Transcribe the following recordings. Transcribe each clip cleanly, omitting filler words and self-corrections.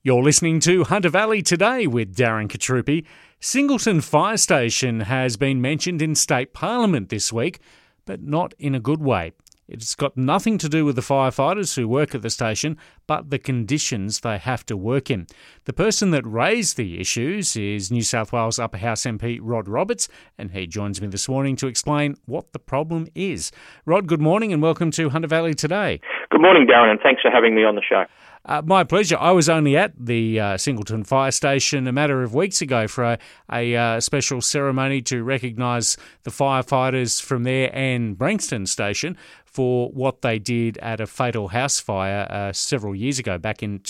You're listening to Hunter Valley Today with Darren Katrupi. Singleton Fire Station has been mentioned in State Parliament this week, but not in a good way. It's got nothing to do with the firefighters who work at the station, but the conditions they have to work in. The person that raised the issues is New South Wales Upper House MP Rod Roberts, and he joins me this morning to explain what the problem is. Rod, good morning and welcome to Hunter Valley Today. Good morning, Darren, and thanks for having me on the show. My pleasure. I was only at the Singleton Fire Station a matter of weeks ago for a special ceremony to recognise the firefighters from there and Branxton Station for what they did at a fatal house fire several years ago, back in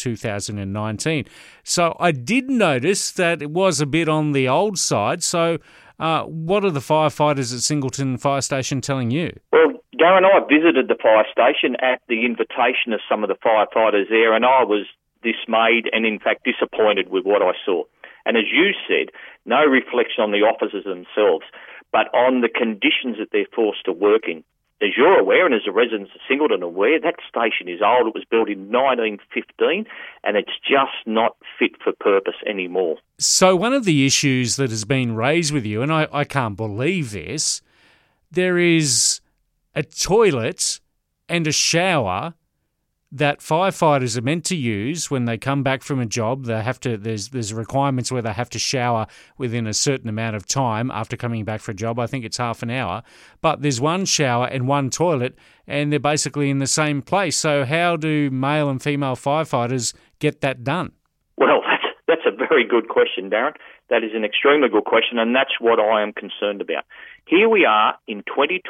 2019. So I did notice that it was a bit on the old side. So what are the firefighters at Singleton Fire Station telling you? Well, Darren, I visited the fire station at the invitation of some of the firefighters there, and I was dismayed and, in fact, disappointed with what I saw. And as you said, no reflection on the officers themselves, but on the conditions that they're forced to work in. As you're aware, and as the residents of Singleton are aware, that station is old. It was built in 1915, and it's just not fit for purpose anymore. So one of the issues that has been raised with you, and I can't believe this, there is a toilet and a shower that firefighters are meant to use when they come back from a job. They have to. There's requirements where they have to shower within a certain amount of time after coming back for a job. I think it's half an hour. But there's one shower and one toilet, and they're basically in the same place. So how do male and female firefighters get that done? Well, that's a very good question, Darren. That is an extremely good question, and that's what I am concerned about. Here we are in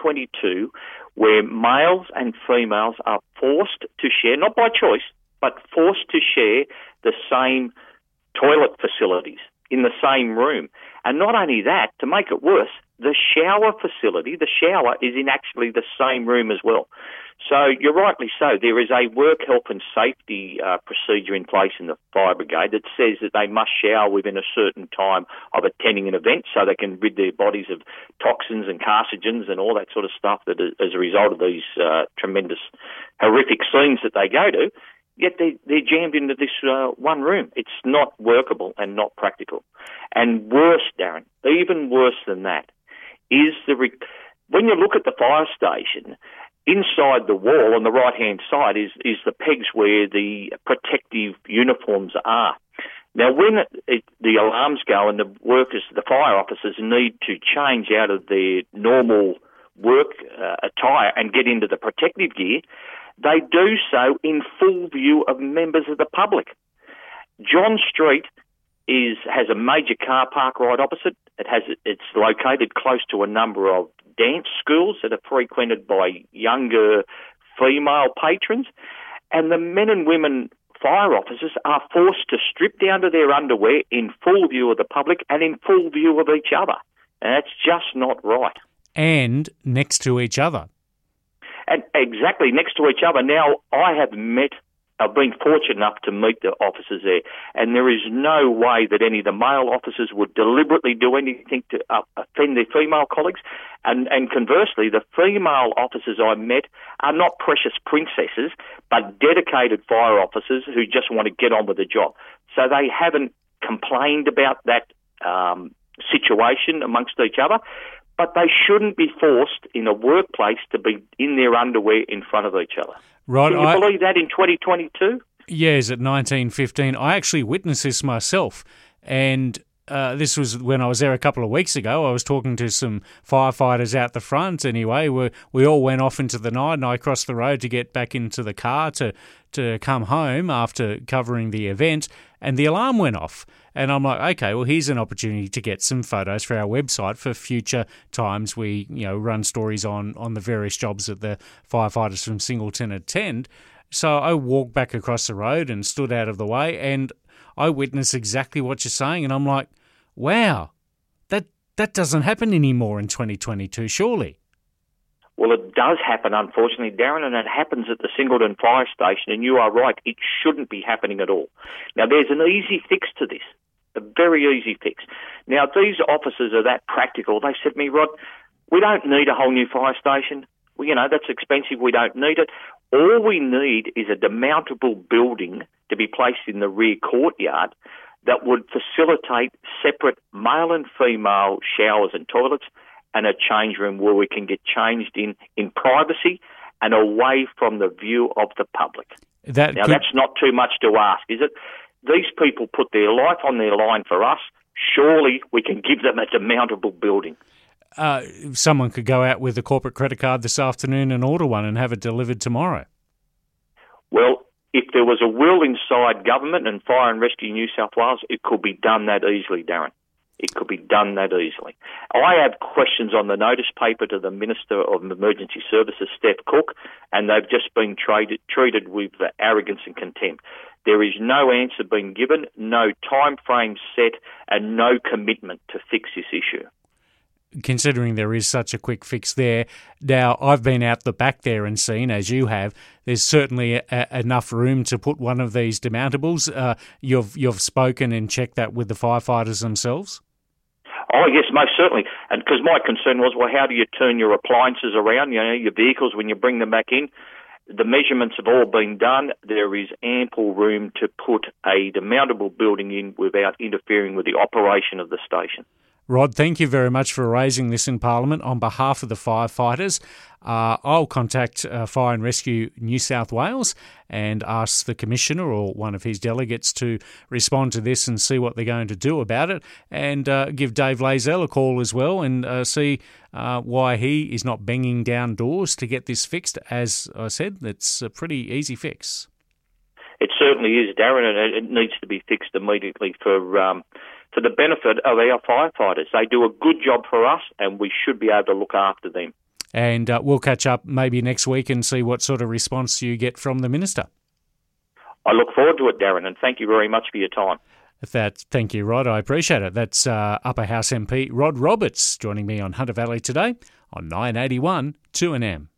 2022 where males and females are forced to share, not by choice, but forced to share the same toilet facilities in the same room. And not only that, to make it worse, the shower facility, the shower is in actually the same room as well. So you're rightly so. There is a work health and safety procedure in place in the fire brigade that says that they must shower within a certain time of attending an event so they can rid their bodies of toxins and carcinogens and all that sort of stuff that as a result of these tremendous horrific scenes that they go to. Yet they're jammed into this one room. It's not workable and not practical. And worse, Darren, even worse than that, is when you look at the fire station, inside the wall on the right-hand side is the pegs where the protective uniforms are. Now, when the alarms go and the workers, the fire officers, need to change out of their normal work attire and get into the protective gear, they do so in full view of members of the public. John Street has a major car park right opposite. It's located close to a number of dance schools that are frequented by younger female patrons, and the men and women fire officers are forced to strip down to their underwear in full view of the public and in full view of each other. And that's just not right. And next to each other. And exactly, next to each other. Now, I've been fortunate enough to meet the officers there, and there is no way that any of the male officers would deliberately do anything to offend their female colleagues. And conversely, the female officers I met are not precious princesses, but dedicated fire officers who just want to get on with the job. So they haven't complained about that situation amongst each other, but they shouldn't be forced in a workplace to be in their underwear in front of each other. Right, Can you believe that in 2022? Yes, at 1915. I actually witnessed this myself, and this was when I was there a couple of weeks ago. I was talking to some firefighters out the front anyway. We all went off into the night, and I crossed the road to get back into the car to come home after covering the event, and the alarm went off. And I'm like, okay, well, here's an opportunity to get some photos for our website for future times we, run stories on the various jobs that the firefighters from Singleton attend. So I walked back across the road and stood out of the way, and I witnessed exactly what you're saying. And I'm like, wow, that doesn't happen anymore in 2022, surely. Well, it does happen, unfortunately, Darren, and it happens at the Singleton Fire Station, and you are right, it shouldn't be happening at all. Now, there's an easy fix to this, a very easy fix. Now, these officers are that practical. They said to me, Rod, we don't need a whole new fire station. Well, that's expensive. We don't need it. All we need is a demountable building to be placed in the rear courtyard that would facilitate separate male and female showers and toilets and a change room where we can get changed in privacy and away from the view of the public. That's not too much to ask, is it? These people put their life on their line for us. Surely we can give them a demountable building. Someone could go out with a corporate credit card this afternoon and order one and have it delivered tomorrow. Well, if there was a will inside government and Fire and Rescue New South Wales, it could be done that easily, Darren. It could be done that easily. I have questions on the notice paper to the Minister of Emergency Services, Steph Cook, and they've just been treated with arrogance and contempt. There is no answer being given, no time frame set, and no commitment to fix this issue. Considering there is such a quick fix there. Now, I've been out the back there and seen, as you have, there's certainly enough room to put one of these demountables. You've spoken and checked that with the firefighters themselves? Oh, yes, most certainly. And because my concern was, well, how do you turn your appliances around, your vehicles when you bring them back in? The measurements have all been done. There is ample room to put a demountable building in without interfering with the operation of the station. Rod, thank you very much for raising this in Parliament on behalf of the firefighters. I'll contact Fire and Rescue New South Wales and ask the Commissioner or one of his delegates to respond to this and see what they're going to do about it, and give Dave Lazell a call as well and see why he is not banging down doors to get this fixed. As I said, it's a pretty easy fix. It certainly is, Darren, and it needs to be fixed immediately for the benefit of our firefighters. They do a good job for us, and we should be able to look after them. And we'll catch up maybe next week and see what sort of response you get from the Minister. I look forward to it, Darren, and thank you very much for your time. Thank you, Rod. I appreciate it. That's Upper House MP Rod Roberts joining me on Hunter Valley today on 981 2NM.